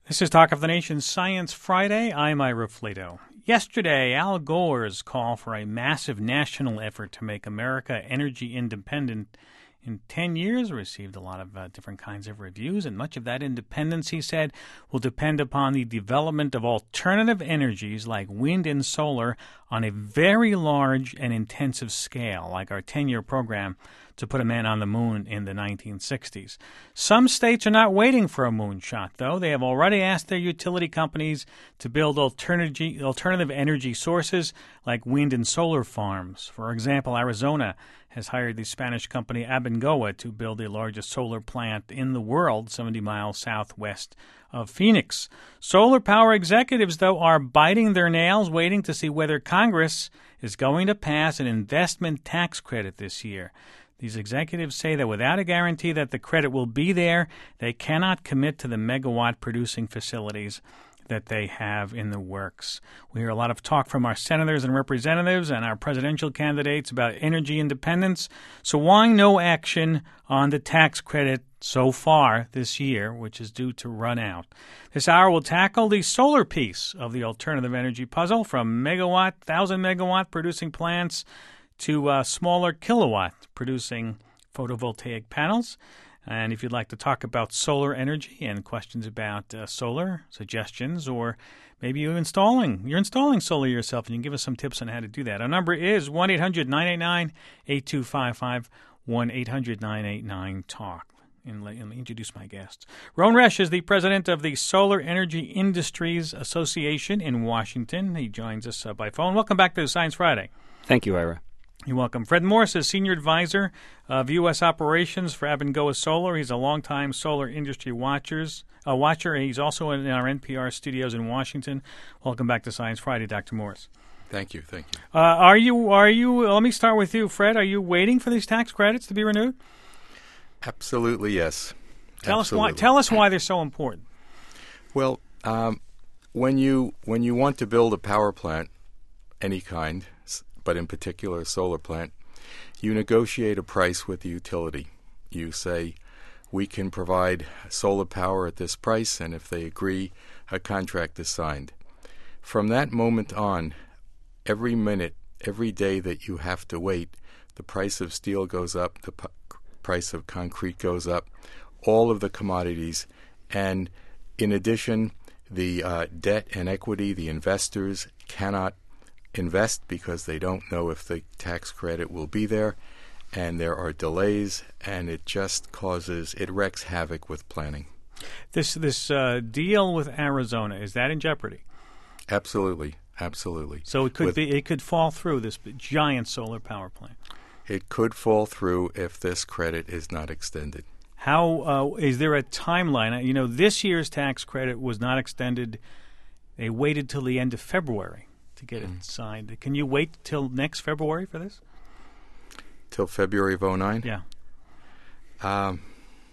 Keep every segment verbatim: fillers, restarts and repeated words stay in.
This is Talk of the Nation Science Friday. I'm Ira Flato. Yesterday, Al Gore's call for a massive national effort to make America energy independent in ten years received a lot of uh, different kinds of reviews, and much of that independence, he said, will depend upon the development of alternative energies like wind and solar on a very large and intensive scale, like our ten-year program to put a man on the moon in the nineteen sixties. Some states are not waiting for a moonshot, though. They have already asked their utility companies to build alternative alternative energy sources like wind and solar farms. For example, Arizona has hired the Spanish company Abengoa to build the largest solar plant in the world, seventy miles southwest of Phoenix. Solar power executives, though, are biting their nails, waiting to see whether Congress is going to pass an investment tax credit this year. These executives say that without a guarantee that the credit will be there, they cannot commit to the megawatt-producing facilities that they have in the works. We hear a lot of talk from our senators and representatives and our presidential candidates about energy independence. So why no action on the tax credit so far this year, which is due to run out? This hour will tackle the solar piece of the alternative energy puzzle, from megawatt, thousand megawatt producing plants to uh, smaller kilowatt producing photovoltaic panels. And if you'd like to talk about solar energy and questions about uh, solar suggestions, or maybe you're installing you're installing solar yourself, and you can give us some tips on how to do that. Our number is one eight hundred nine eight nine eight two five five, one eight hundred nine eight nine talk. And let me introduce my guests. Ron Resch is the president of the Solar Energy Industries Association in Washington. He joins us uh, by phone. Welcome back to Science Friday. Thank you, Ira. You're welcome. Fred Morse is Senior Advisor of U S Operations for Abengoa Solar. He's a longtime solar industry watchers, uh, watcher. He's also in our N P R studios in Washington. Welcome back to Science Friday, Doctor Morse. Thank you. Thank you. Uh, are you, are you, let me start with you, Fred. Are you waiting for these tax credits to be renewed? Absolutely, yes. Tell Absolutely. us why, tell us why they're so important. Well, um, when you when you want to build a power plant, any kind, but in particular a solar plant, you negotiate a price with the utility. You say, we can provide solar power at this price, and if they agree, a contract is signed. From that moment on, every minute, every day that you have to wait, the price of steel goes up, the p- price of concrete goes up, all of the commodities, and in addition, the uh, debt and equity, the investors cannot invest because they don't know if the tax credit will be there, and there are delays, and it just causes, it wreaks havoc with planning. This this uh, deal with Arizona, is that in jeopardy? Absolutely, absolutely. So it could with, be it could fall through, this giant solar power plant. It could fall through if this credit is not extended. How uh, is there a timeline? You know, this year's tax credit was not extended. They waited till the end of February to get it signed. Can you wait till next February for this? Till February of oh nine? Yeah. Um,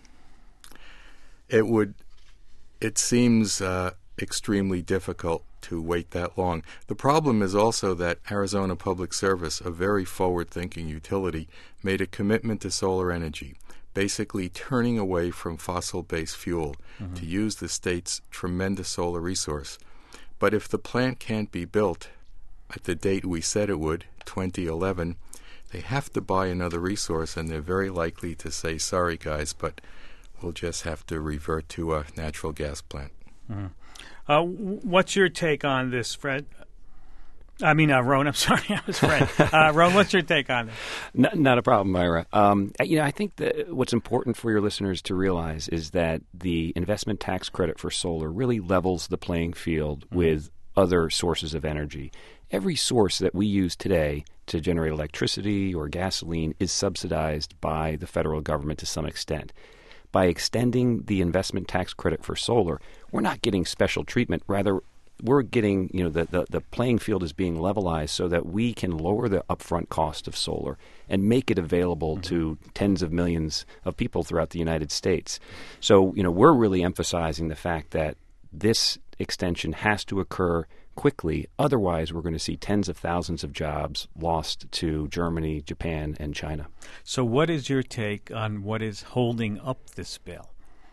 it would, it seems uh, extremely difficult to wait that long. The problem is also that Arizona Public Service, a very forward-thinking utility, made a commitment to solar energy, basically turning away from fossil-based fuel mm-hmm. to use the state's tremendous solar resource. But if the plant can't be built at the date we said it would, twenty eleven, they have to buy another resource, and they're very likely to say, sorry, guys, but we'll just have to revert to a natural gas plant. Mm-hmm. Uh, what's your take on this, Fred? I mean, uh, Ron, I'm sorry, I was Fred. Uh, Ron, what's your take on this? No, not a problem, Myra. Um, you know, I think that what's important for your listeners to realize is that the investment tax credit for solar really levels the playing field mm-hmm. with other sources of energy. Every source that we use today to generate electricity or gasoline is subsidized by the federal government to some extent. By extending the investment tax credit for solar, we're not getting special treatment. Rather, we're getting, you know, the, the, the playing field is being levelized so that we can lower the upfront cost of solar and make it available mm-hmm. to tens of millions of people throughout the United States. So, you know, we're really emphasizing the fact that this extension has to occur quickly. Otherwise, we're going to see tens of thousands of jobs lost to Germany, Japan, and China. So what is your take on what is holding up this bill?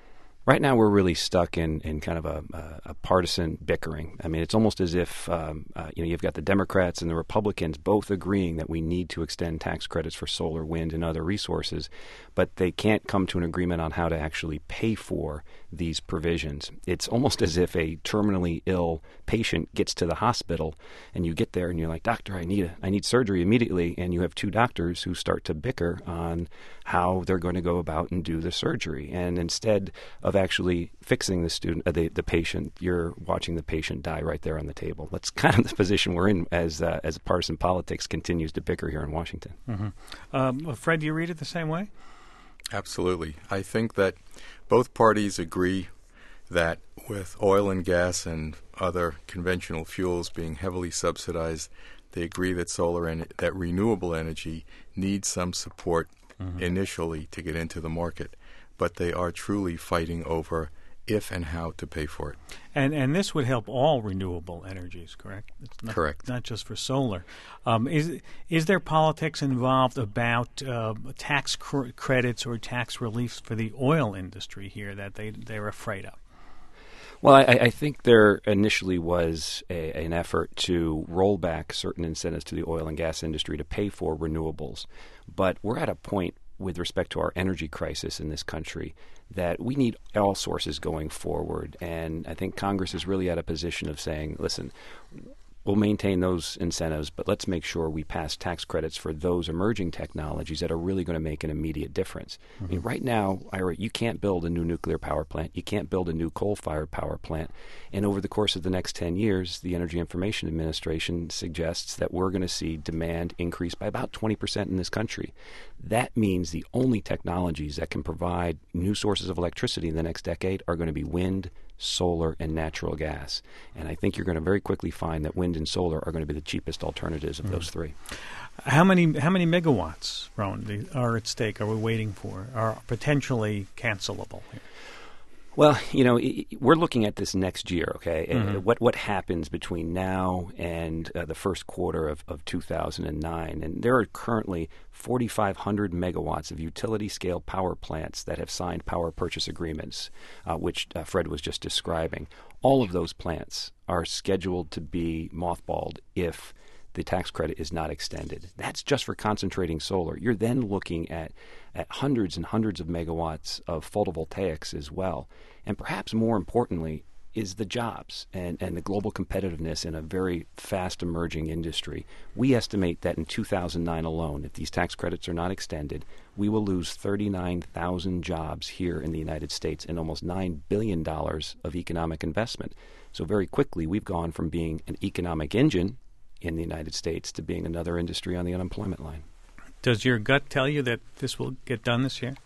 Right now, we're really stuck in, in kind of a, a, a partisan bickering. I mean, it's almost as if um, uh, you know you've got the Democrats and the Republicans both agreeing that we need to extend tax credits for solar, wind, and other resources, but they can't come to an agreement on how to actually pay for these provisions. It's almost as if a terminally ill patient gets to the hospital, and you get there and you're like, "Doctor, I need a, I need surgery immediately," and you have two doctors who start to bicker on how they're going to go about and do the surgery, and instead of actually fixing the student, uh, the, the patient, you're watching the patient die right there on the table. That's kind of the position we're in as uh, as partisan politics continues to bicker here in Washington. Mm-hmm. Um, Fred, do you read it the same way? Absolutely. I think that both parties agree that with oil and gas and other conventional fuels being heavily subsidized, they agree that solar and that renewable energy needs some support mm-hmm. initially to get into the market. But they are truly fighting over if and how to pay for it. And and this would help all renewable energies, correct? It's not, correct. Not just for solar. Um, is is there politics involved about uh, tax cr- credits or tax reliefs for the oil industry here that they, they're afraid of? Well, I, I think there initially was a, an effort to roll back certain incentives to the oil and gas industry to pay for renewables. But we're at a point with respect to our energy crisis in this country that we need all sources going forward. And I think Congress is really at a position of saying, listen, we'll maintain those incentives, but let's make sure we pass tax credits for those emerging technologies that are really going to make an immediate difference. Mm-hmm. I mean, right now, Ira, you can't build a new nuclear power plant. You can't build a new coal-fired power plant. And over the course of the next ten years, the Energy Information Administration suggests that we're going to see demand increase by about twenty percent in this country. That means the only technologies that can provide new sources of electricity in the next decade are going to be wind, solar, and natural gas. And I think you're going to very quickly find that wind and solar are going to be the cheapest alternatives of mm. those three. How many how many megawatts, Rowan, are at stake, are we waiting for, are potentially cancelable here? Well, you know, we're looking at this next year, okay? Mm-hmm. What what happens between now and uh, the first quarter of, of two thousand nine? And there are currently forty-five hundred megawatts of utility-scale power plants that have signed power purchase agreements, uh, which uh, Fred was just describing. All of those plants are scheduled to be mothballed if the tax credit is not extended. That's just for concentrating solar. You're then looking at, at hundreds and hundreds of megawatts of photovoltaics as well. And perhaps more importantly is the jobs and, and the global competitiveness in a very fast emerging industry. We estimate that in two thousand nine alone, if these tax credits are not extended, we will lose thirty-nine thousand jobs here in the United States and almost nine billion dollars of economic investment. So very quickly, we've gone from being an economic engine in the United States to being another industry on the unemployment line. Does your gut tell you that this will get done this year?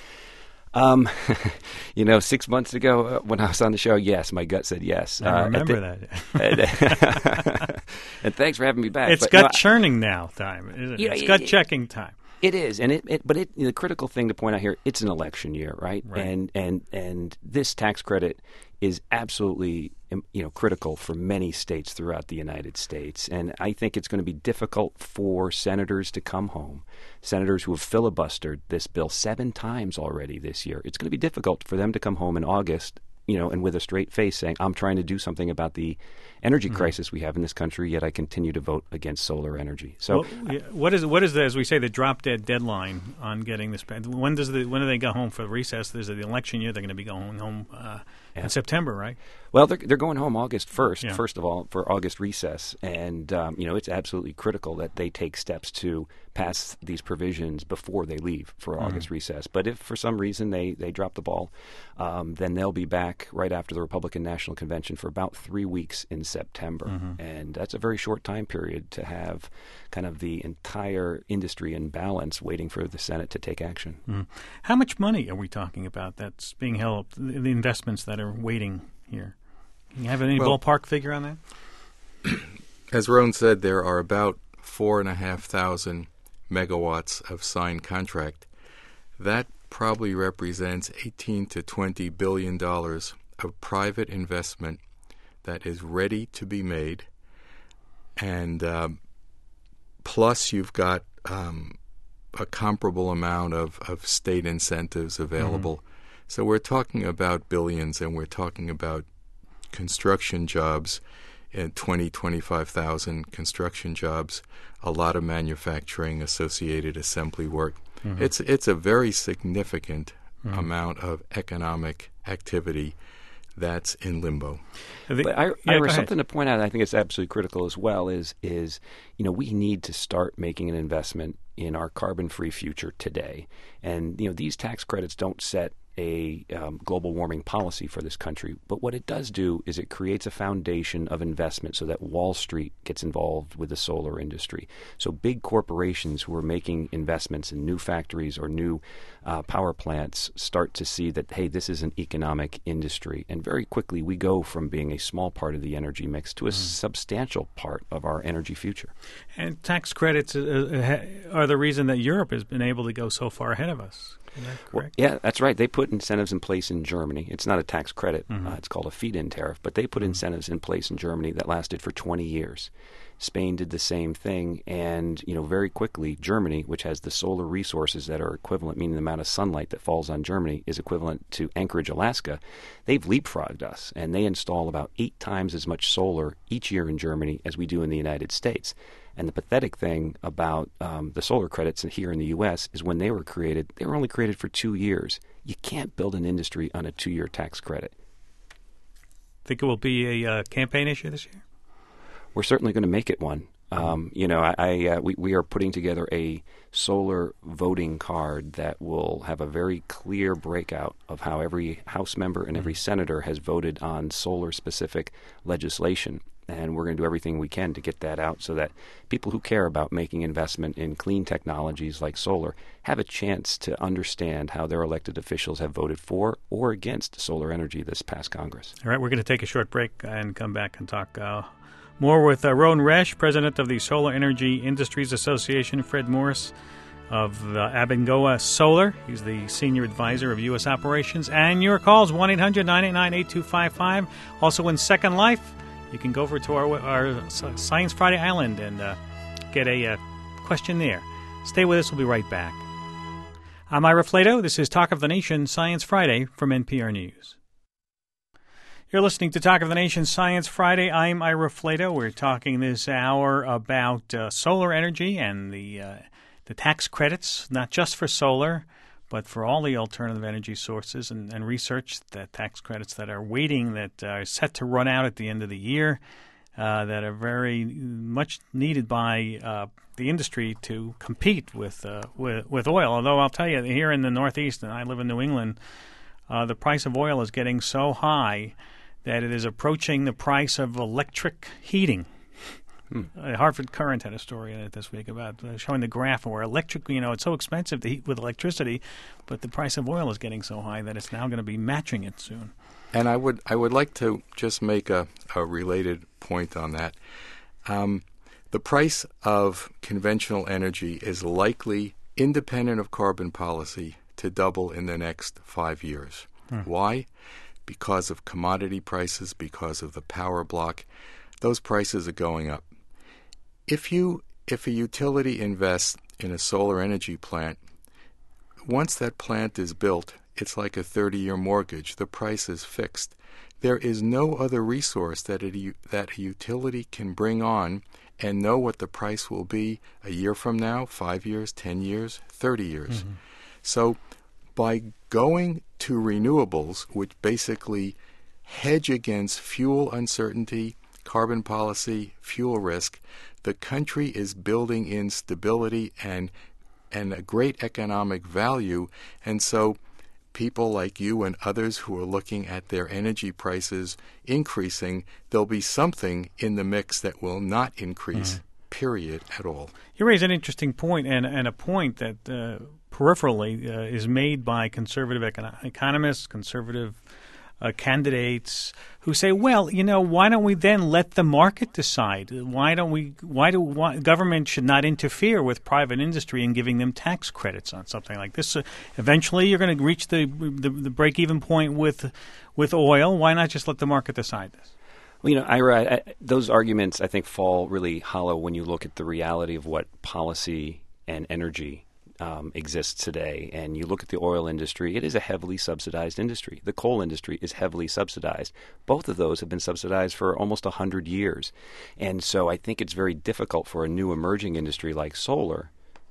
Um, you know, six months ago uh, when I was on the show, yes, my gut said yes. I uh, remember the, that. And thanks for having me back. It's but, gut no, churning now time, isn't it? You know, it's it, gut checking time. It is, and it, it but it, the critical thing to point out here, it's an election year, right? Right. And and and this tax credit is absolutely, you know, critical for many states throughout the United States. And I think it's going to be difficult for senators to come home, senators who have filibustered this bill seven times already this year. It's going to be difficult for them to come home in August, you know, and with a straight face saying, I'm trying to do something about the energy mm-hmm. crisis we have in this country, yet I continue to vote against solar energy. So, well, yeah, what is what is the, as we say, the drop dead deadline on getting this? When does the when do they go home for recess? There's the election year. They're going to be going home uh, yeah. in September, right? Well, they're they're going home August first. Yeah. First of all, for August recess, and um, you know it's absolutely critical that they take steps to pass these provisions before they leave for mm-hmm. August recess. But if for some reason they they drop the ball, um, then they'll be back right after the Republican National Convention for about three weeks in September, mm-hmm. and that's a very short time period to have kind of the entire industry in balance, waiting for the Senate to take action. Mm-hmm. How much money are we talking about that's being held? The investments that are waiting here. Can you have any well, ballpark figure on that? As Rowan said, there are about four and a half thousand megawatts of signed contract. That probably represents eighteen to twenty billion dollars of private investment that is ready to be made, and um, plus you've got um, a comparable amount of, of state incentives available. Mm-hmm. So we're talking about billions, and we're talking about construction jobs, and twenty, twenty-five thousand construction jobs, a lot of manufacturing, associated assembly work. Mm-hmm. It's it's a very significant mm-hmm. amount of economic activity that's in limbo. But I, yeah, Ira, something to point out, I think it's absolutely critical as well, is is you know we need to start making an investment in our carbon-free future today. And you know these tax credits don't set a um, global warming policy for this country, but what it does do is it creates a foundation of investment so that Wall Street gets involved with the solar industry. So big corporations who are making investments in new factories or new uh, power plants start to see that, hey, this is an economic industry. And very quickly we go from being a small part of the energy mix to a mm. substantial part of our energy future. And tax credits uh, are the reason that Europe has been able to go so far ahead of us. Is that correct? Well, yeah, that's right. They put incentives in place in Germany. It's not a tax credit. Mm-hmm. Uh, it's called a feed-in tariff. But they put mm-hmm. incentives in place in Germany that lasted for twenty years. Spain did the same thing. And, you know, very quickly, Germany, which has the solar resources that are equivalent, meaning the amount of sunlight that falls on Germany is equivalent to Anchorage, Alaska, they've leapfrogged us. And they install about eight times as much solar each year in Germany as we do in the United States. And the pathetic thing about um, the solar credits here in the U S is when they were created, they were only created for two years. You can't build an industry on a two-year tax credit. Think it will be a uh, campaign issue this year? We're certainly going to make it one. Um, you know, I, I uh, we, we are putting together a solar voting card that will have a very clear breakout of how every House member and every senator has voted on solar-specific legislation. And we're going to do everything we can to get that out so that people who care about making investment in clean technologies like solar have a chance to understand how their elected officials have voted for or against solar energy this past Congress. All right, we're going to take a short break and come back and talk uh, more with uh, Ron Resch, president of the Solar Energy Industries Association, Fred Morris of uh, Abengoa Solar. He's the senior advisor of U S operations. And your calls, one eight hundred nine eight nine eight two five five. Also in Second Life, you can go over to our, our Science Friday Island and uh, get a uh, question there. Stay with us. We'll be right back. I'm Ira Flato. This is Talk of the Nation, Science Friday from N P R News. You're listening to Talk of the Nation, Science Friday. I'm Ira Flato. We're talking this hour about uh, solar energy and the uh, the tax credits, not just for solar, but for all the alternative energy sources and, and research, the tax credits that are waiting, that are set to run out at the end of the year, uh, that are very much needed by uh, the industry to compete with, uh, with with oil. Although I'll tell you, here in the Northeast, and I live in New England, uh, the price of oil is getting so high that it is approaching the price of electric heating. Hmm. Uh, Hartford Current had a story in it this week about uh, showing the graph where electric, you know, it's so expensive to heat with electricity, but the price of oil is getting so high that it's now going to be matching it soon. And I would I would like to just make a, a related point on that. Um, the price of conventional energy is likely, independent of carbon policy, to double in the next five years. Hmm. Why? Because of commodity prices, because of the power block. Those prices are going up. If you if a utility invests in a solar energy plant, once that plant is built, it's like a thirty-year mortgage. The price is fixed. There is no other resource that a, that a utility can bring on and know what the price will be a year from now, five years, ten years, thirty years. Mm-hmm. So by going to renewables, which basically hedge against fuel uncertainty, carbon policy, fuel risk, the country is building in stability and and a great economic value. And so people like you and others who are looking at their energy prices increasing, there'll be something in the mix that will not increase, mm. period, at all. You raise an interesting point, and, and a point that uh, peripherally uh, is made by conservative econ- economists, conservative Uh, candidates who say, well, you know, why don't we then let the market decide? Why don't we, why do why, government should not interfere with private industry in giving them tax credits on something like this? So eventually you're going to reach the, the, the break-even point with with oil. Why not just let the market decide this? Well, you know, Ira, I, those arguments, I think, fall really hollow when you look at the reality of what policy and energy um, exists today, and you look at the oil industry, it is a heavily subsidized industry. The coal industry is heavily subsidized. Both of those have been subsidized for almost one hundred years. And so I think it's very difficult for a new emerging industry like solar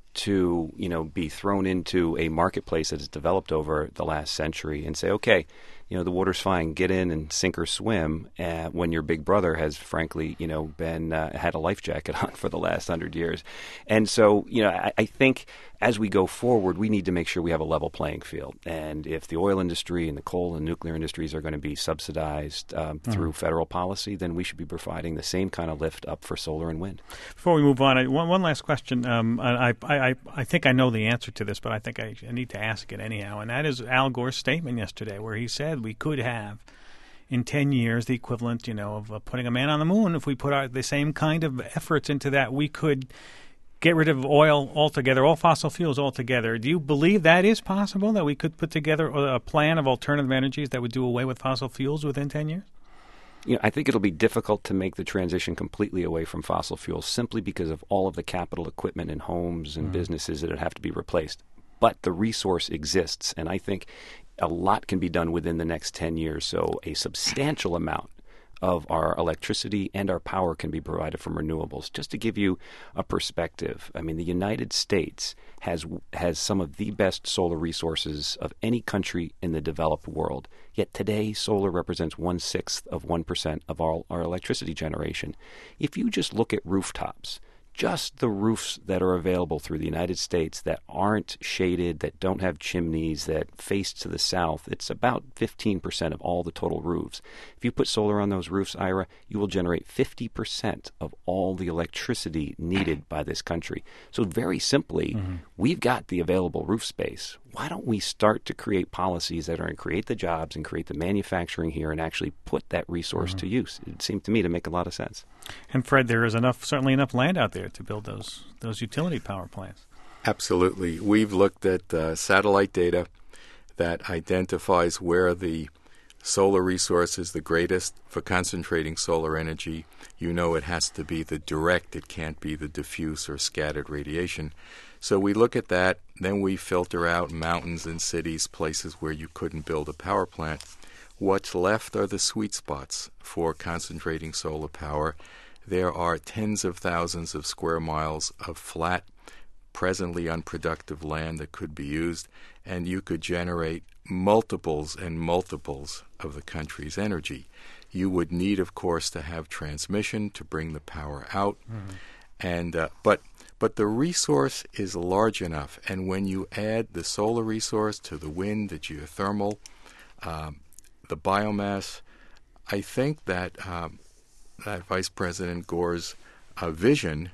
to, you know, be thrown into a marketplace that has developed over the last century and say, okay, you know, the water's fine, get in and sink or swim, uh, when your big brother has, frankly, you know, been uh, had a life jacket on for the last hundred years. And so, you know, I, I think as we go forward, we need to make sure we have a level playing field. And if the oil industry and the coal and nuclear industries are going to be subsidized um, mm-hmm. through federal policy, then we should be providing the same kind of lift up for solar and wind. Before we move on, I, one, one last question. Um, I, I, I think I know the answer to this, but I think I, I need to ask it anyhow. And that is Al Gore's statement yesterday where he said we could have in ten years the equivalent, you know, of uh, putting a man on the moon. If we put our, the same kind of efforts into that, we could get rid of oil altogether, all fossil fuels altogether. Do you believe that is possible, that we could put together a plan of alternative energies that would do away with fossil fuels within ten years? You know, I think it'll be difficult to make the transition completely away from fossil fuels simply because of all of the capital equipment in homes and mm. businesses that would have to be replaced. But the resource exists, and I think a lot can be done within the next ten years. So a substantial amount of our electricity and our power can be provided from renewables. Just to give you a perspective, I mean, the United States has has some of the best solar resources of any country in the developed world. Yet today, solar represents one-sixth of one percent of all our electricity generation. If you just look at rooftops, just the roofs that are available through the United States that aren't shaded, that don't have chimneys, that face to the south, it's about fifteen percent of all the total roofs. If you put solar on those roofs, Ira, you will generate fifty percent of all the electricity needed by this country. So very simply, mm-hmm. we've got the available roof space. Why don't we start to create policies that are going to create the jobs and create the manufacturing here and actually put that resource mm-hmm. to use? It seemed to me to make a lot of sense. And Fred, there is enough, certainly enough land out there to build those those utility power plants. Absolutely. We've looked at uh, satellite data that identifies where the solar resource is the greatest for concentrating solar energy. You know it has to be the direct. It can't be the diffuse or scattered radiation. So we look at that. Then we filter out mountains and cities, places where you couldn't build a power plant. What's left are the sweet spots for concentrating solar power. There are tens of thousands of square miles of flat, presently unproductive land that could be used, and you could generate multiples and multiples of the country's energy. You would need, of course, to have transmission to bring the power out, mm-hmm. and uh, but but the resource is large enough, and when you add the solar resource to the wind, the geothermal, um, the biomass, I think that um, that Vice President Gore's uh, vision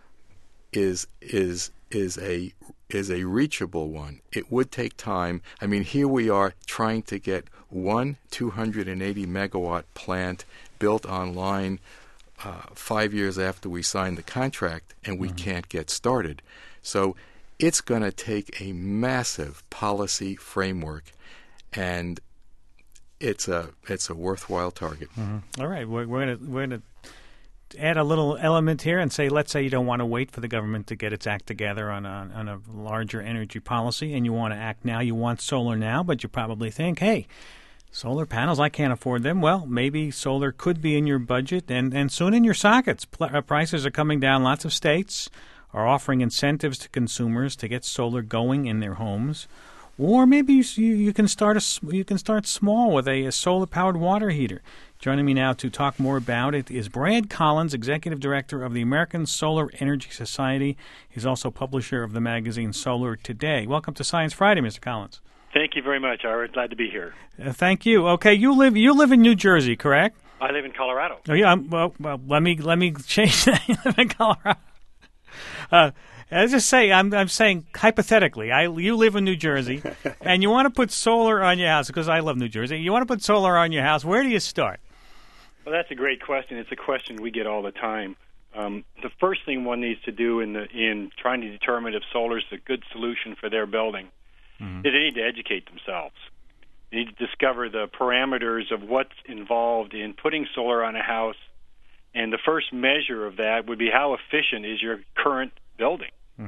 is is is a is a reachable one. It would take time. I mean, here we are trying to get one two hundred eighty megawatt plant built online uh, five years after we signed the contract, and we mm-hmm. can't get started. So it's going to take a massive policy framework, and it's a it's a worthwhile target. Mm-hmm. All right, we're, we're going to we're going to add a little element here and say, let's say you don't want to wait for the government to get its act together on a on a larger energy policy, and you want to act now. You want solar now, but you probably think, hey, solar panels, I can't afford them. Well, maybe solar could be in your budget and, and soon in your sockets. Pl- uh, prices are coming down. Lots of states are offering incentives to consumers to get solar going in their homes. Or maybe you, you can start a, you can start small with a, a solar-powered water heater. Joining me now to talk more about it is Brad Collins, Executive Director of the American Solar Energy Society. He's also publisher of the magazine Solar Today. Welcome to Science Friday, Mister Collins. Thank you very much, Ira. Glad to be here. Uh, thank you. Okay, you live you live in New Jersey, correct? I live in Colorado. Oh yeah. Um, well, well, let me let me change that. You live in Colorado. Uh, I just say I'm I'm saying hypothetically, I you live in New Jersey, and you want to put solar on your house because I love New Jersey. You want to put solar on your house. Where do you start? Well, that's a great question. It's a question we get all the time. Um, the first thing one needs to do in the in trying to determine if solar is a good solution for their building mm-hmm. is they need to educate themselves. They need to discover the parameters of what's involved in putting solar on a house, and the first measure of that would be how efficient is your current building. Mm-hmm.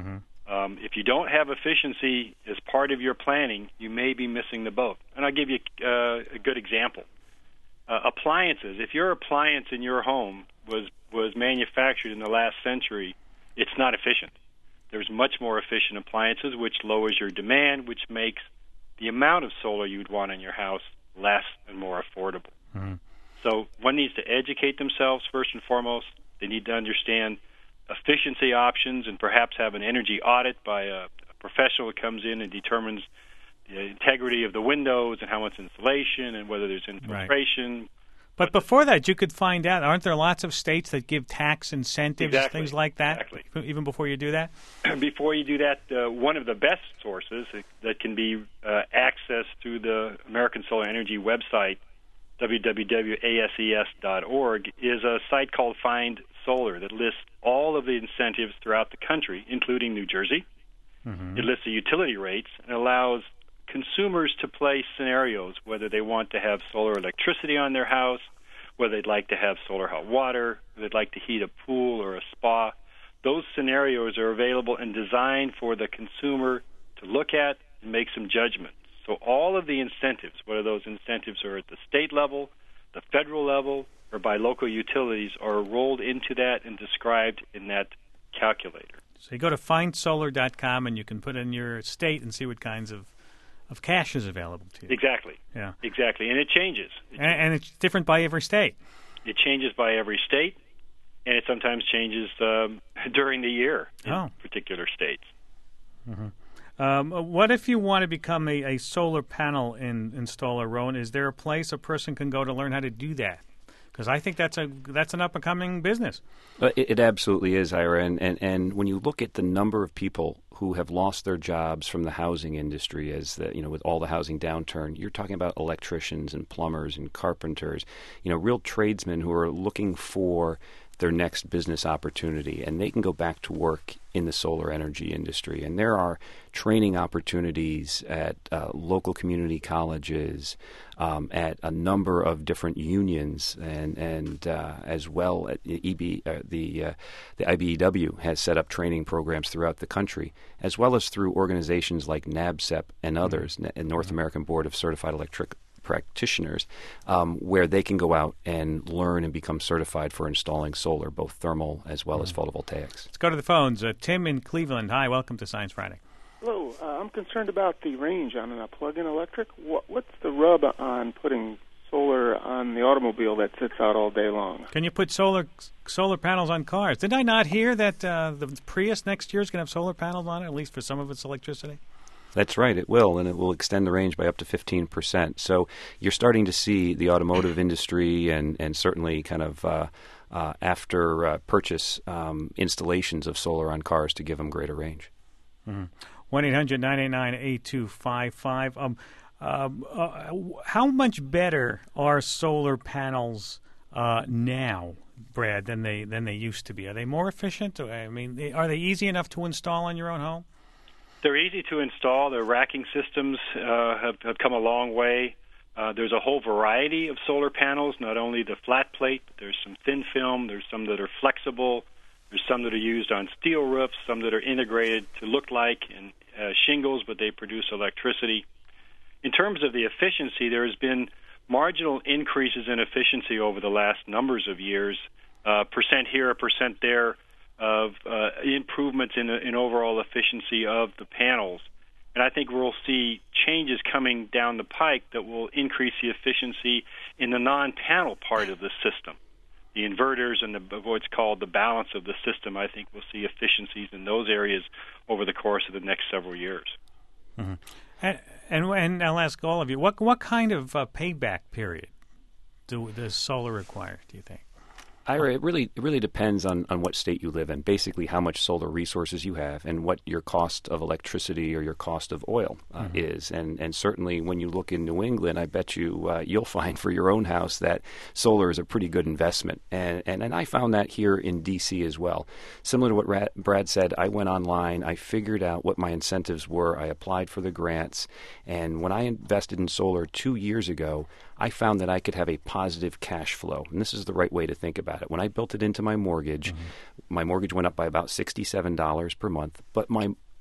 Um, if you don't have efficiency as part of your planning, you may be missing the boat. And I'll give you uh, a good example. Uh, appliances. If your appliance in your home was, was manufactured in the last century, it's not efficient. There's much more efficient appliances, which lowers your demand, which makes the amount of solar you'd want in your house less and more affordable. Mm-hmm. So one needs to educate themselves first and foremost. They need to understand efficiency options and perhaps have an energy audit by a, a professional that comes in and determines the integrity of the windows and how much insulation and whether there's infiltration. Right. But before that, you could find out, aren't there lots of states that give tax incentives, exactly. things like that, exactly. even before you do that? Before you do that, uh, one of the best sources that can be uh, accessed through the American Solar Energy website, w w w dot a s e s dot org, is a site called Find Solar that lists all of the incentives throughout the country, including New Jersey. Mm-hmm. It lists the utility rates and allows consumers to play scenarios, whether they want to have solar electricity on their house, whether they'd like to have solar hot water, whether they'd like to heat a pool or a spa. Those scenarios are available and designed for the consumer to look at and make some judgments. So all of the incentives, whether those incentives are at the state level, the federal level, or by local utilities, are rolled into that and described in that calculator. So you go to find solar dot com and you can put in your state and see what kinds of of cash is available to you. Exactly. Yeah. Exactly. And it changes. It and, and it's different by every state. It changes by every state, and it sometimes changes um, during the year in oh. particular states. Mm-hmm. Um, what if you want to become a, a solar panel in, installer, Rowan? Is there a place a person can go to learn how to do that? Because I think that's a that's an up-and-coming business. Uh, it, it absolutely is, Ira. And, and, and when you look at the number of people who have lost their jobs from the housing industry, as the, you know, with all the housing downturn, you're talking about electricians and plumbers and carpenters, you know, real tradesmen who are looking for their next business opportunity, and they can go back to work in the solar energy industry. And there are training opportunities at uh, local community colleges, um, at a number of different unions, and and uh, as well at E B, uh, the uh, the I B E W has set up training programs throughout the country, as well as through organizations like NABCEP and others, mm-hmm. North American Board of Certified Electric Practitioners, um, where they can go out and learn and become certified for installing solar, both thermal as well mm. as photovoltaics. Let's go to the phones. Uh, Tim in Cleveland. Hi, welcome to Science Friday. Hello. Uh, I'm concerned about the range on a plug-in electric. What, what's the rub on putting solar on the automobile that sits out all day long? Can you put solar solar panels on cars? Did I not hear that uh, the Prius next year is going to have solar panels on it, at least for some of its electricity? That's right, it will, and it will extend the range by up to fifteen percent. So you're starting to see the automotive industry and, and certainly kind of uh, uh, after uh, purchase um, installations of solar on cars to give them greater range. Mm-hmm. one eight hundred nine eight nine eight two five five. Um, um, uh, how much better are solar panels uh, now, Brad, than they than they used to be? Are they more efficient? I mean, are they easy enough to install on your own home? They're easy to install. Their racking systems uh, have, have come a long way. Uh, there's a whole variety of solar panels, not only the flat plate, but there's some thin film, there's some that are flexible, there's some that are used on steel roofs, some that are integrated to look like in, uh, shingles, but they produce electricity. In terms of the efficiency, there has been marginal increases in efficiency over the last numbers of years, uh, percent here, a percent there, of uh, improvements in, in overall efficiency of the panels. And I think we'll see changes coming down the pike that will increase the efficiency in the non-panel part of the system. The inverters and the, what's called the balance of the system, I think we'll see efficiencies in those areas over the course of the next several years. Mm-hmm. And, and, and I'll ask all of you, what, what kind of uh, payback period do, does solar require, do you think? Ira, it really it really depends on, on what state you live in, basically how much solar resources you have and what your cost of electricity or your cost of oil uh, mm-hmm. is. And and certainly when you look in New England, I bet you uh, you'll find for your own house that solar is a pretty good investment. And, and, and I found that here in D C as well. Similar to what Brad said, I went online, I figured out what my incentives were, I applied for the grants, and when I invested in solar two years ago, I found that I could have a positive cash flow. And this is the right way to think about it. When I built it into my mortgage, mm-hmm. my mortgage went up by about sixty-seven dollars per month, but my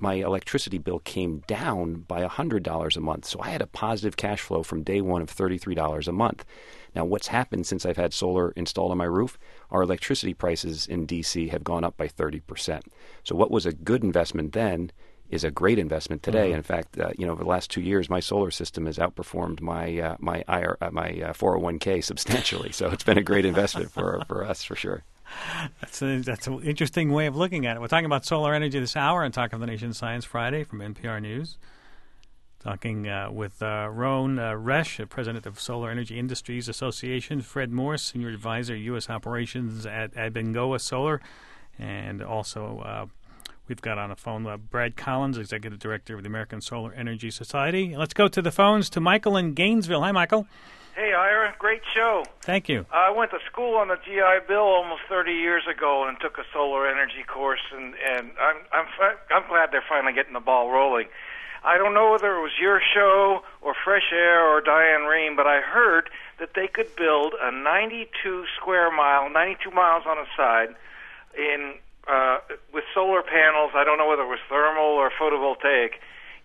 my electricity bill came down by one hundred dollars a month. So I had a positive cash flow from day one of thirty-three dollars a month. Now, what's happened since I've had solar installed on my roof? Our electricity prices in D C have gone up by thirty percent. So what was a good investment then is a great investment today. Mm-hmm. In fact, uh, you know, over the last two years, my solar system has outperformed my uh, my I R, uh, my uh, four oh one k substantially. So it's been a great investment for for us for sure. That's a, that's an interesting way of looking at it. We're talking about solar energy this hour and Talk of the Nation Science Friday from N P R News. Talking uh, with uh, Ron uh, Resch, president of Solar Energy Industries Association, Fred Morse, senior advisor, U S operations at Abengoa Solar, and also uh, we've got on the phone uh, Brad Collins, executive director of the American Solar Energy Society. Let's go to the phones to Michael in Gainesville. Hi, Michael. Hey, Ira. Great show. Thank you. I went to school on the G I Bill almost thirty years ago and took a solar energy course, and, and I'm I'm fi- I'm glad they're finally getting the ball rolling. I don't know whether it was your show or Fresh Air or Diane Rehm, but I heard that they could build a ninety-two square mile, ninety-two miles on a side, in uh, with solar panels. I don't know whether it was thermal or photovoltaic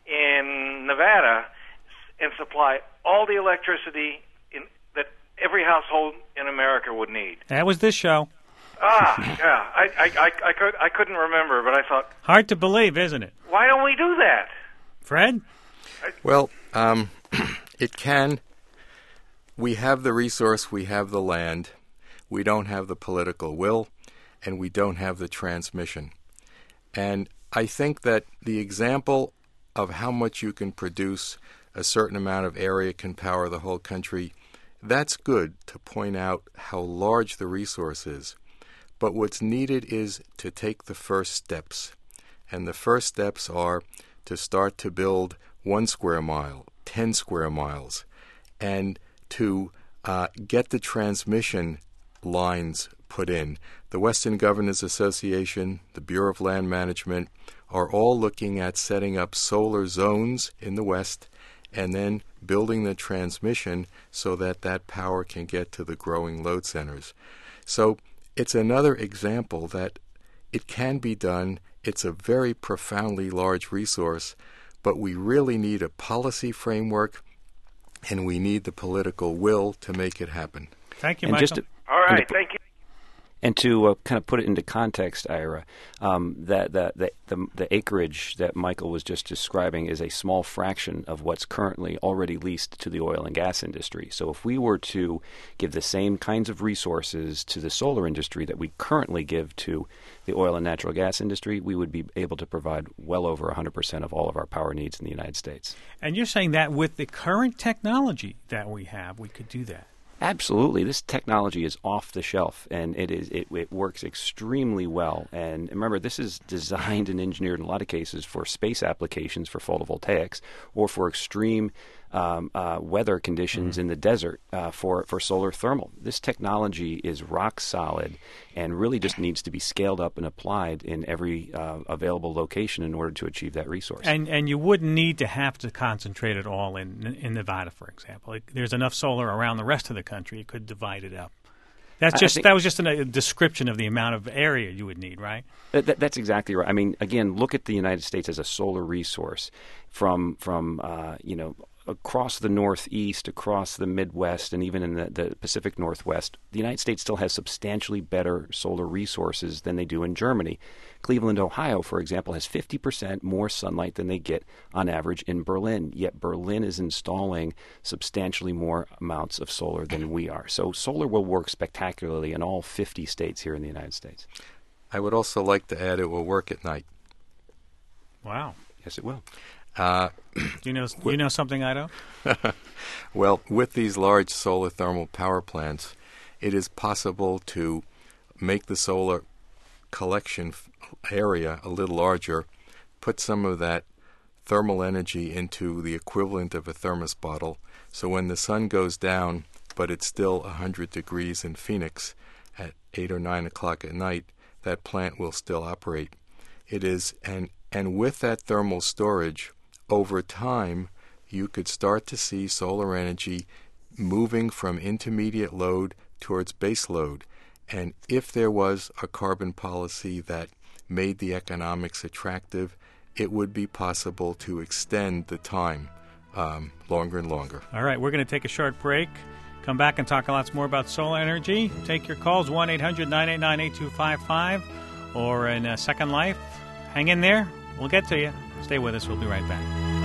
in Nevada, and supply all the electricity in, that every household in America would need. That was this show. Ah, yeah. I, I, I, I, could, I couldn't remember, but I thought... Hard to believe, isn't it? Why don't we do that? Fred? Well, um, it can. We have the resource, we have the land, we don't have the political will, and we don't have the transmission. And I think that the example of how much you can produce, a certain amount of area can power the whole country, that's good to point out how large the resource is. But what's needed is to take the first steps. And the first steps are to start to build one square mile, ten square miles, and to uh, get the transmission lines put in. The Western Governors Association, the Bureau of Land Management are all looking at setting up solar zones in the West and then building the transmission so that that power can get to the growing load centers. So it's another example that it can be done. It's a very profoundly large resource, but we really need a policy framework, and we need the political will to make it happen. Thank you, and Michael. Just to, All right, to, thank you. And to uh, kind of put it into context, Ira, um, that, that, that the, the acreage that Michael was just describing is a small fraction of what's currently already leased to the oil and gas industry. So if we were to give the same kinds of resources to the solar industry that we currently give to the oil and natural gas industry, we would be able to provide well over one hundred percent of all of our power needs in the United States. And you're saying that with the current technology that we have, we could do that? Absolutely. This technology is off the shelf, and it is it, it works extremely well. And remember, this is designed and engineered in a lot of cases for space applications for photovoltaics or for extreme um, uh, weather conditions mm-hmm. in the desert uh, for, for solar thermal. This technology is rock solid and really just needs to be scaled up and applied in every uh, available location in order to achieve that resource. And and you wouldn't need to have to concentrate it all in in Nevada, for example. It, there's enough solar around the rest of the country. You could divide it up. That's just think, that was just a description of the amount of area you would need, right? That, that's exactly right. I mean, again, look at the United States as a solar resource from from uh, you know. across the Northeast, across the Midwest, and even in the, the Pacific Northwest, the United States still has substantially better solar resources than they do in Germany. Cleveland, Ohio, for example, has fifty percent more sunlight than they get on average in Berlin, yet Berlin is installing substantially more amounts of solar than we are. So solar will work spectacularly in all fifty states here in the United States. I would also like to add it will work at night. Wow. Yes, it will. Uh, do you know you know something I don't? Well, with these large solar thermal power plants, it is possible to make the solar collection area a little larger, put some of that thermal energy into the equivalent of a thermos bottle, so when the sun goes down, but it's still one hundred degrees in Phoenix at eight or nine o'clock at night, that plant will still operate. It is, and and with that thermal storage, over time, you could start to see solar energy moving from intermediate load towards base load. And if there was a carbon policy that made the economics attractive, it would be possible to extend the time um, longer and longer. All right, we're going to take a short break. Come back and talk lots more about solar energy. Take your calls, one eight hundred nine eight nine eight two five five, or in uh, Second Life. Hang in there. We'll get to you. Stay with us. We'll be right back.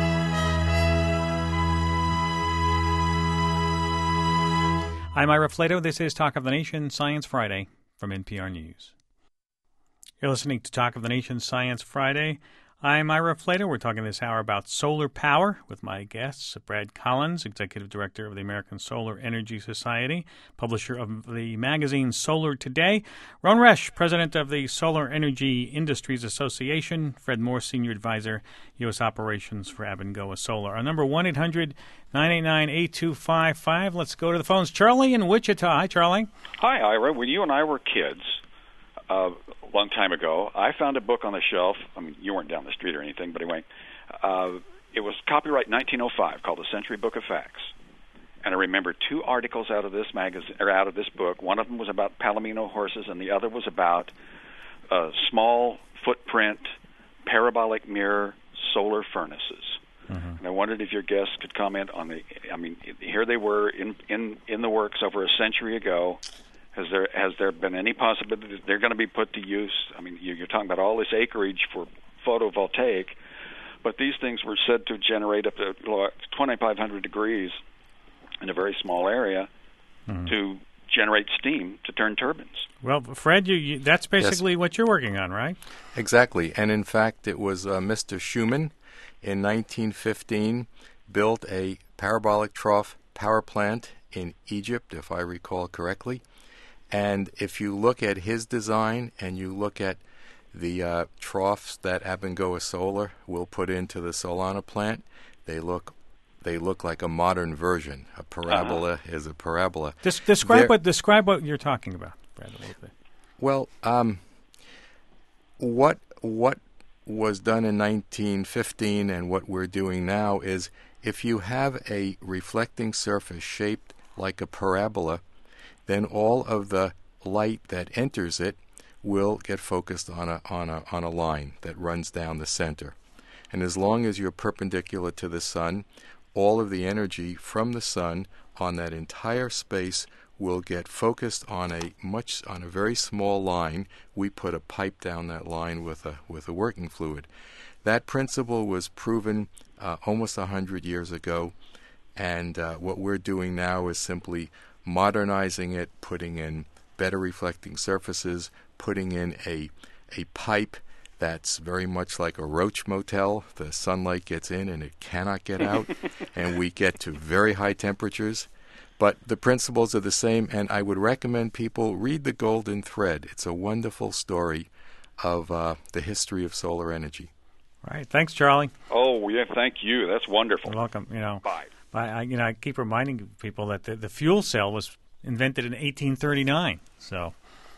I'm Ira Flato. This is Talk of the Nation, Science Friday from N P R News. You're listening to Talk of the Nation, Science Friday. I'm Ira Flato. We're talking this hour about solar power with my guests, Brad Collins, Executive Director of the American Solar Energy Society, publisher of the magazine Solar Today, Ron Resch, President of the Solar Energy Industries Association, Fred Moore, Senior Advisor, U S Operations for Abengoa Solar. Our number, one eight hundred nine eight nine eight two five five. Let's go to the phones. Charlie in Wichita. Hi, Charlie. Hi, Ira. When you and I were kids, uh, a long time ago, I found a book on the shelf. I mean, you weren't down the street or anything, but anyway, uh, it was copyright nineteen oh five, called the Century Book of Facts. And I remember two articles out of this magazine, or out of this book. One of them was about Palomino horses, and the other was about uh, small footprint, parabolic mirror solar furnaces. Mm-hmm. And I wondered if your guests could comment on the. I mean, here they were in in in the works over a century ago. Has there has there been any possibility that they're going to be put to use? I mean, you're talking about all this acreage for photovoltaic, but these things were said to generate up to twenty-five hundred degrees in a very small area mm-hmm. to generate steam to turn turbines. Well, Fred, you, you, that's basically yes. what you're working on, right? Exactly. And in fact, it was uh, Mister Schumann in nineteen fifteen built a parabolic trough power plant in Egypt, if I recall correctly. And if you look at his design and you look at the uh, troughs that Abengoa Solar will put into the Solana plant, they look they look like a modern version. A parabola uh-huh. is a parabola. Des- describe They're, what describe what you're talking about, Brad, a little bit. Well, um, what what was done in nineteen fifteen and what we're doing now is if you have a reflecting surface shaped like a parabola, then all of the light that enters it will get focused on a on a on a line that runs down the center. And as long as you're perpendicular to the sun, all of the energy from the sun on that entire space will get focused on a much on a very small line. We put a pipe down that line with a with a working fluid. That principle was proven uh, almost a hundred years ago, and uh, what we're doing now is simply modernizing it, putting in better reflecting surfaces, putting in a a pipe that's very much like a roach motel. The sunlight gets in and it cannot get out, and we get to very high temperatures. But the principles are the same, and I would recommend people read The Golden Thread. It's a wonderful story of uh, the history of solar energy. All right. Thanks, Charlie. Oh, yeah, thank you. That's wonderful. You're welcome. You know, Bye. I, you know, I keep reminding people that the, the fuel cell was invented in eighteen thirty-nine. So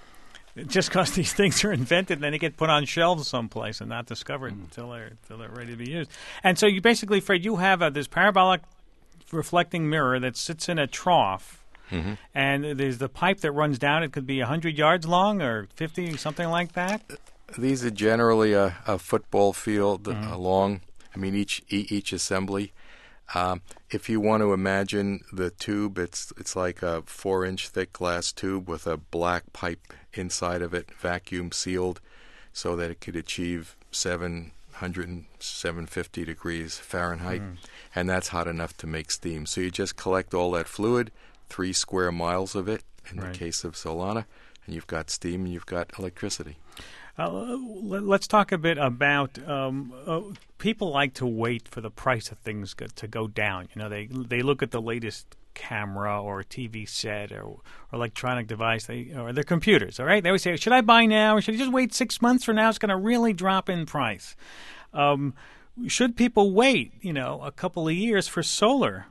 just because these things are invented, then they get put on shelves someplace and not discovered mm. until they're until they're ready to be used. And so you basically, Fred, you have a, this parabolic reflecting mirror that sits in a trough, mm-hmm. and there's the pipe that runs down. It could be one hundred yards long or fifty, something like that. These are generally a, a football field mm-hmm. uh, long. I mean, each each assembly. Um, if you want to imagine the tube, it's it's like a four-inch thick glass tube with a black pipe inside of it, vacuum sealed, so that it could achieve seven hundred, seven hundred fifty degrees Fahrenheit, mm. and that's hot enough to make steam. So you just collect all that fluid, three square miles of it, in right. the case of Solana, and you've got steam and you've got electricity. Uh, let's talk a bit about um, uh, people like to wait for the price of things go, to go down. You know, they they look at the latest camera or T V set or, or electronic device, they or their computers. All right, they always say, "Should I buy now, or should I just wait six months from now? It's going to really drop in price." Um, should people wait, you know, a couple of years for solar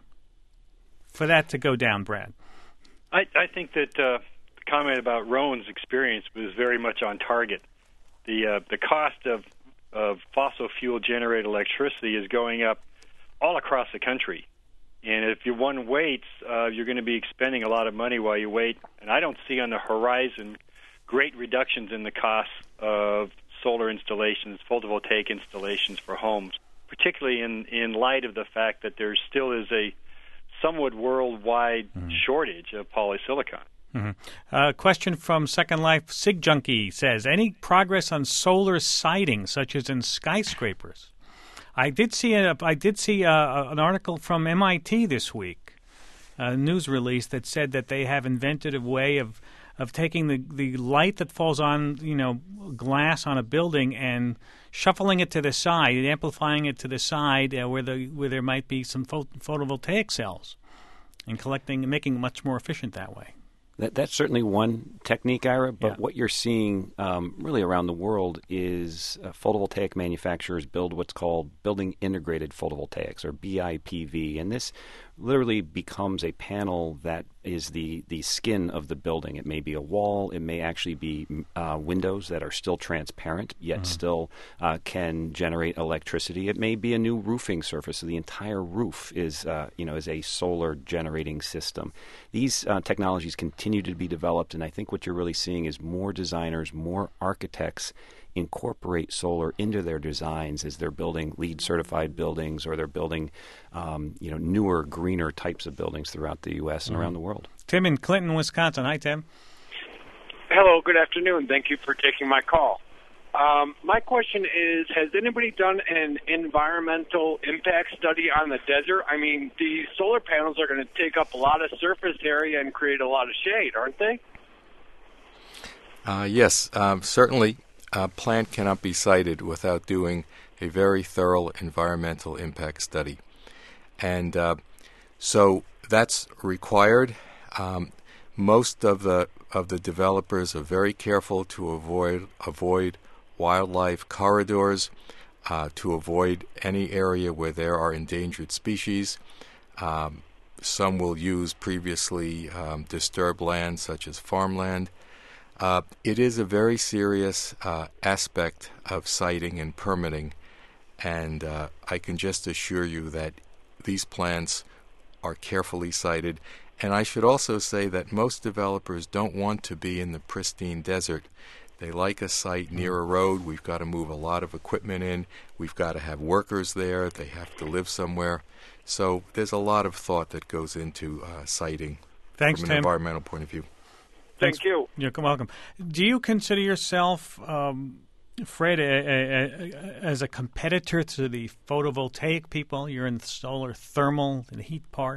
for that to go down, Brad? I, I think that uh, the comment about Rowan's experience was very much on target. The uh, the cost of, of fossil fuel generated electricity is going up all across the country, and if you one waits, uh, you're going to be expending a lot of money while you wait. And I don't see on the horizon great reductions in the cost of solar installations, photovoltaic installations for homes, particularly in, in light of the fact that there still is a somewhat worldwide mm-hmm. shortage of polysilicon. Mm-hmm. Uh, question from Second Life. Sig Junkie says, any progress on solar siding, such as in skyscrapers? I did see a, I did see a, an article from M I T this week, a news release that said that they have invented a way of, of taking the, the light that falls on, you know, glass on a building and shuffling it to the side, amplifying it to the side uh, where the where there might be some pho- photovoltaic cells, and collecting and making it much more efficient that way. That, that's certainly one technique, Ira, but yeah. what you're seeing um, really around the world is uh, photovoltaic manufacturers build what's called building integrated photovoltaics, or B I P V, and this literally becomes a panel that is the, the skin of the building. It may be a wall. It may actually be uh, windows that are still transparent, yet mm-hmm. still uh, can generate electricity. It may be a new roofing surface, so the entire roof is, uh, you know, is a solar generating system. These uh, technologies continue to be developed, and I think what you're really seeing is more designers, more architects incorporate solar into their designs as they're building LEED certified buildings, or they're building um, you know, newer, greener types of buildings throughout the U S and mm-hmm. around the world. Tim in Clinton, Wisconsin. Hi, Tim. Hello, good afternoon. Thank you for taking my call. Um, my question is, has anybody done an environmental impact study on the desert? I mean, these solar panels are going to take up a lot of surface area and create a lot of shade, aren't they? Uh, yes, um, certainly. A plant cannot be sited without doing a very thorough environmental impact study. And uh, so that's required. Um, most of the of the developers are very careful to avoid avoid wildlife corridors, uh, to avoid any area where there are endangered species. Um, some will use previously um, disturbed land, such as farmland. Uh, it is a very serious uh, aspect of siting and permitting, and uh, I can just assure you that these plants are carefully sited. And I should also say that most developers don't want to be in the pristine desert. They like a site near a road. We've got to move a lot of equipment in. We've got to have workers there. They have to live somewhere. So there's a lot of thought that goes into uh, siting Thanks, from an Tim. environmental point of view. Thank Thanks. you. You're welcome. Do you consider yourself, um, Fred, a, a, a, as a competitor to the photovoltaic people? You're in the solar thermal, the heat part.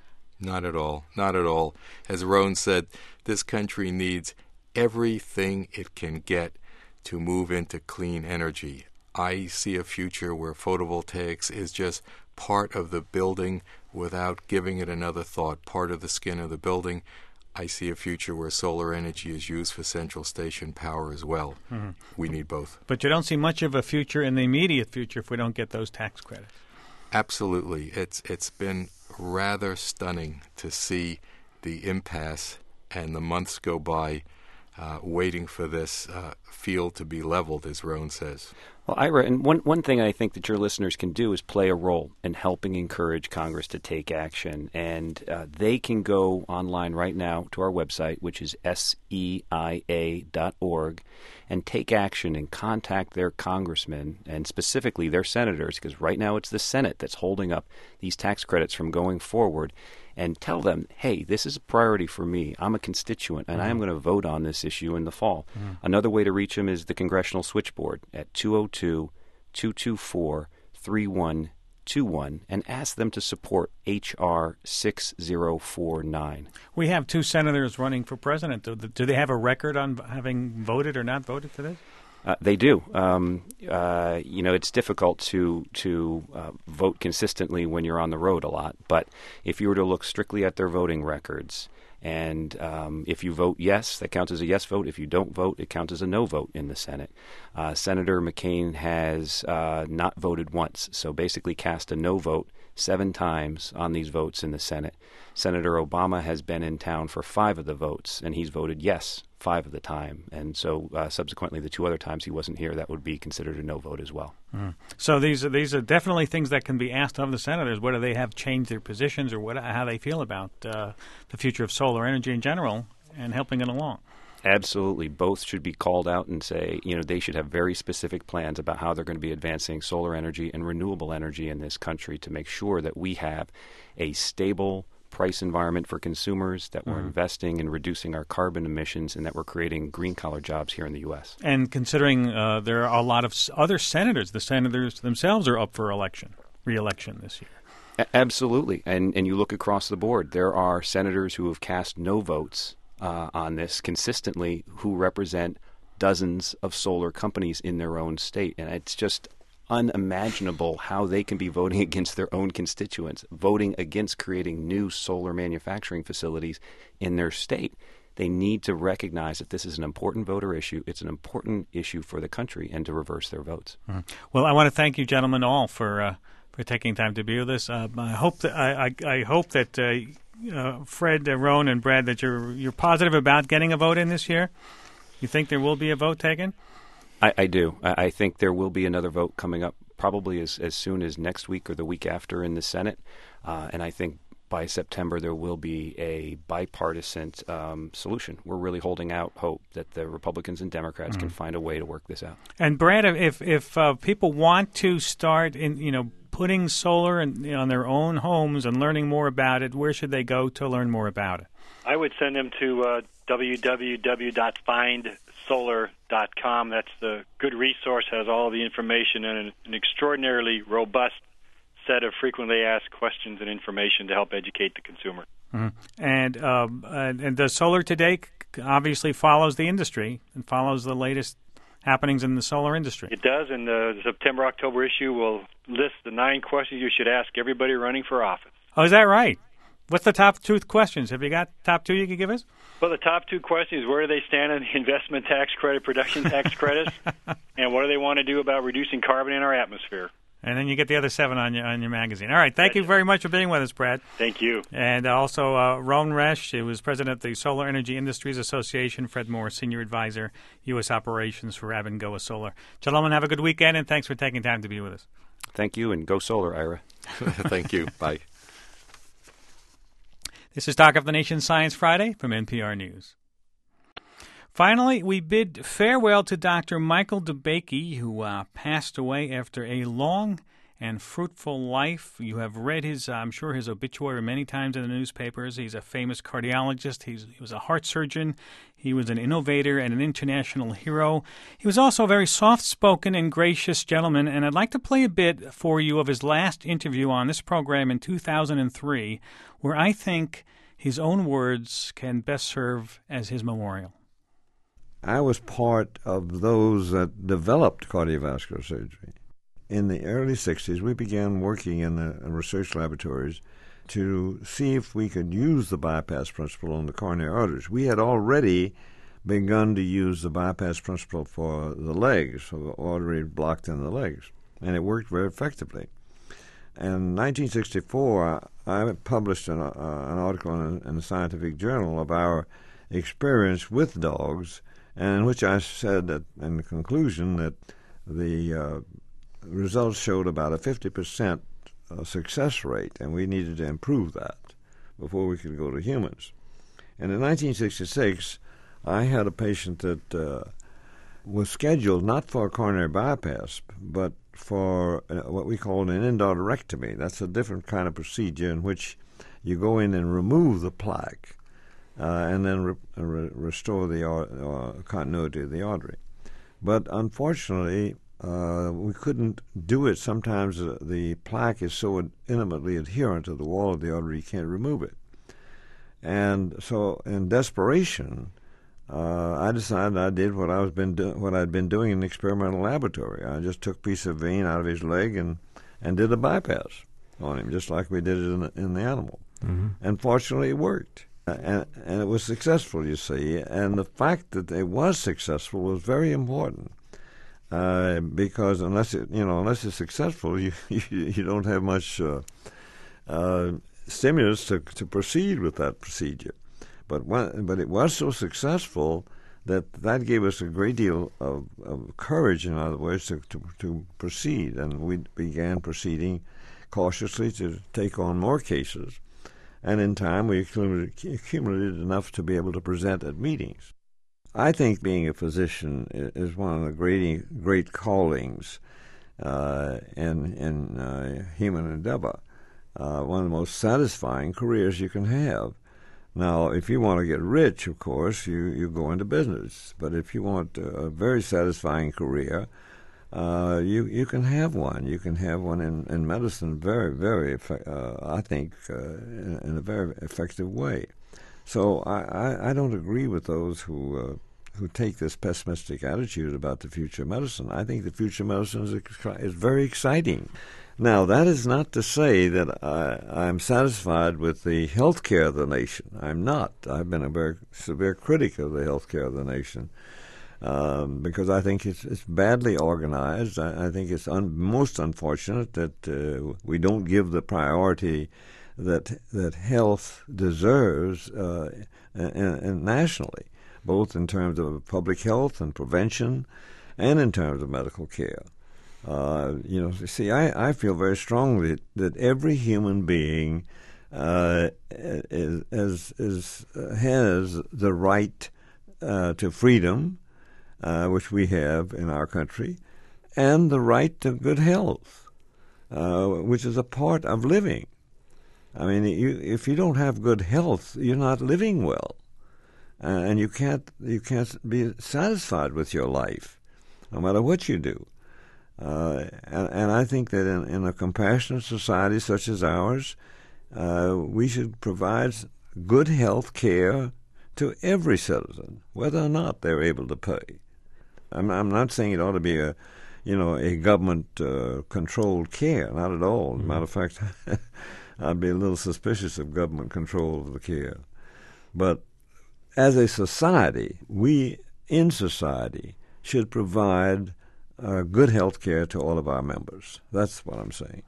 Not at all. Not at all. As Roan said, this country needs everything it can get to move into clean energy. I see a future where photovoltaics is just part of the building without giving it another thought, part of the skin of the building. I see a future where solar energy is used for central station power as well. Mm-hmm. We need both. But you don't see much of a future in the immediate future if we don't get those tax credits. Absolutely. It's it's been rather stunning to see the impasse and the months go by uh, waiting for this uh, field to be leveled, as Roan says. Well, Ira, and one, one thing I think that your listeners can do is play a role in helping encourage Congress to take action. And uh, they can go online right now to our website, which is S E I A dot org, and take action and contact their congressmen and specifically their senators, because right now it's the Senate that's holding up these tax credits from going forward, and tell them, hey, this is a priority for me. I'm a constituent, and mm-hmm. I am going to vote on this issue in the fall. Mm-hmm. Another way to reach them is the Congressional Switchboard at two oh two, two two four, three one two one and ask them to support H R six oh four nine. We have two senators running for president. Do, do they have a record on having voted or not voted for this? Uh, they do. Um, uh, you know, it's difficult to to uh, vote consistently when you're on the road a lot. But if you were to look strictly at their voting records, and um, if you vote yes, that counts as a yes vote. If you don't vote, it counts as a no vote in the Senate. Uh, Senator McCain has uh, not voted once, so basically cast a no vote seven times on these votes in the Senate. Senator Obama has been in town for five of the votes, and he's voted yes five of the time. And so uh, subsequently, the two other times he wasn't here, that would be considered a no vote as well. Mm. So these are, these are definitely things that can be asked of the senators, whether they have changed their positions or what, how they feel about uh, the future of solar energy in general and helping it along. Absolutely. Both should be called out and say, you know, they should have very specific plans about how they're going to be advancing solar energy and renewable energy in this country to make sure that we have a stable price environment for consumers, that we're mm-hmm. investing in reducing our carbon emissions, and that we're creating green-collar jobs here in the U S. And considering uh, there are a lot of s- other senators, the senators themselves are up for election, re-election this year. A- absolutely. And, and you look across the board, there are senators who have cast no votes uh, on this consistently who represent dozens of solar companies in their own state. And it's just unimaginable how they can be voting against their own constituents, voting against creating new solar manufacturing facilities in their state. They need to recognize that this is an important voter issue. It's an important issue for the country, and to reverse their votes. Mm-hmm. Well, I want to thank you, gentlemen, all for uh, for taking time to be with us. Uh, I hope that I, I, I hope that uh, uh, Fred, uh, Roan, and Brad, that you're you're positive about getting a vote in this year. You think there will be a vote taken? I, I do. I, I think there will be another vote coming up probably as, as soon as next week or the week after in the Senate. Uh, and I think by September there will be a bipartisan um, solution. We're really holding out hope that the Republicans and Democrats mm-hmm. can find a way to work this out. And Brad, if if uh, people want to start in, you know, putting solar in, you know, on their own homes and learning more about it, where should they go to learn more about it? I would send them to uh, w w w dot find solar dot com. That's the good resource, has all the information and an, an extraordinarily robust set of frequently asked questions and information to help educate the consumer. Mm-hmm. And, um, and and the Solar Today obviously follows the industry and follows the latest happenings in the solar industry. It does, and the September October issue will list the nine questions you should ask everybody running for office. Oh, is that right? What's the top two questions? Have you got top two you can give us? Well, the top two questions: where do they stand on the investment tax credit, production tax credits, and what do they want to do about reducing carbon in our atmosphere? And then you get the other seven on your on your magazine. All right, thank you very much for being with us, Brad. Thank you. And also uh, Roan Resch, who was president of the Solar Energy Industries Association. Fred Moore, senior advisor, U S operations for Abengoa Solar. Gentlemen, have a good weekend, and thanks for taking time to be with us. Thank you, and go solar, Ira. Thank you. Bye. This is Talk of the Nation Science Friday from N P R News. Finally, we bid farewell to Doctor Michael DeBakey, who uh, passed away after a long and fruitful life. You have read his, uh, I'm sure, his obituary many times in the newspapers. He's a famous cardiologist. He's, he was a heart surgeon. He was an innovator and an international hero. He was also a very soft-spoken and gracious gentleman, and I'd like to play a bit for you of his last interview on this program in two thousand three, where I think his own words can best serve as his memorial. I was part of those that developed cardiovascular surgery. In the early sixties, we began working in the research laboratories to see if we could use the bypass principle on the coronary arteries. We had already begun to use the bypass principle for the legs, for the artery blocked in the legs, and it worked very effectively. In nineteen sixty-four, I published an, uh, an article in, in the Scientific Journal of our experience with dogs, and in which I said that, in the conclusion, that the uh, results showed about a fifty percent uh, success rate, and we needed to improve that before we could go to humans. And in nineteen sixty-six, I had a patient that uh, was scheduled not for a coronary bypass, but for uh, what we call an endarterectomy. That's a different kind of procedure in which you go in and remove the plaque uh, and then re- re- restore the uh, continuity of the artery. But unfortunately, uh, we couldn't do it. Sometimes uh, the plaque is so ad- intimately adherent to the wall of the artery you can't remove it. And so in desperation, Uh, I decided I did what I was been do- what I'd been doing in the experimental laboratory. I just took a piece of vein out of his leg and, and did a bypass on him, just like we did it in the, in the animal. Mm-hmm. And fortunately, it worked, uh, and and it was successful. You see, and the fact that it was successful was very important uh, because unless it you know unless it's successful, you you, you don't have much uh, uh, stimulus to to proceed with that procedure. But when, but it was so successful that that gave us a great deal of, of courage, in other words, to, to, to proceed. And we began proceeding cautiously to take on more cases. And in time, we accumulated, accumulated enough to be able to present at meetings. I think being a physician is one of the great, great callings uh, in, in uh, human endeavor, uh, one of the most satisfying careers you can have. Now, if you want to get rich, of course, you, you go into business. But if you want a very satisfying career, uh, you you can have one. You can have one in, in medicine very, very, uh, I think, uh, in, in a very effective way. So I, I, I don't agree with those who uh, who take this pessimistic attitude about the future of medicine. I think the future of medicine is, is very exciting. Now, that is not to say that I, I'm satisfied with the health care of the nation. I'm not. I've been a very severe critic of the health care of the nation um, because I think it's, it's badly organized. I, I think it's un, most unfortunate that uh, we don't give the priority that that health deserves uh, and, and nationally, both in terms of public health and prevention and in terms of medical care. Uh, you know, see, I, I feel very strongly that every human being uh, is, is, is uh, has the right uh, to freedom, uh, which we have in our country, and the right to good health, uh, which is a part of living. I mean, you, if you don't have good health, you're not living well, uh, and you can't you can't be satisfied with your life, no matter what you do. Uh, and, and I think that in, in a compassionate society such as ours, uh, we should provide good health care to every citizen, whether or not they're able to pay. I'm, I'm not saying it ought to be a, you know, a government-controlled uh, care, not at all. As a matter of fact, I'd be a little suspicious of government control of the care. But as a society, we in society should provide Uh, good health care to all of our members. That's what I'm saying.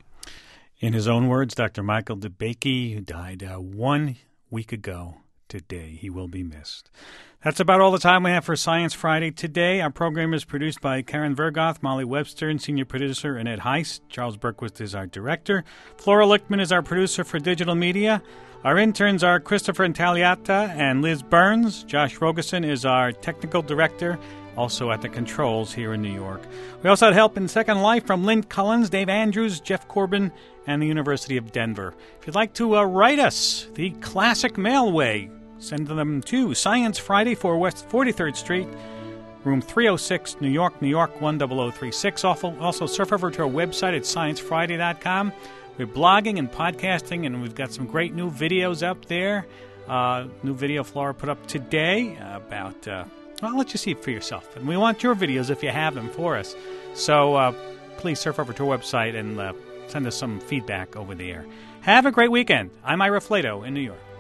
In his own words, Doctor Michael DeBakey, who died uh, one week ago today. He will be missed. That's about all the time we have for Science Friday today. Our program is produced by Karen Vergoth, Molly Webster, and senior producer Annette Heiss. Charles Berquist is our director. Flora Lichtman is our producer for digital media. Our interns are Christopher Intagliata and Liz Burns. Josh Rogerson is our technical director, also at the controls here in New York. We also had help in Second Life from Lynn Collins, Dave Andrews, Jeff Corbin, and the University of Denver. If you'd like to uh, write us the classic mail way, send them to Science Friday for West forty-third Street, room three oh six, New York, New York, one zero zero three six. Also, also surf over to our website at science friday dot com. We're blogging and podcasting, and we've got some great new videos up there. Uh, new video Flora put up today about... Uh, Well, I'll let you see it for yourself. And we want your videos if you have them for us. So uh, please surf over to our website and uh, send us some feedback over the air. Have a great weekend. I'm Ira Flato in New York.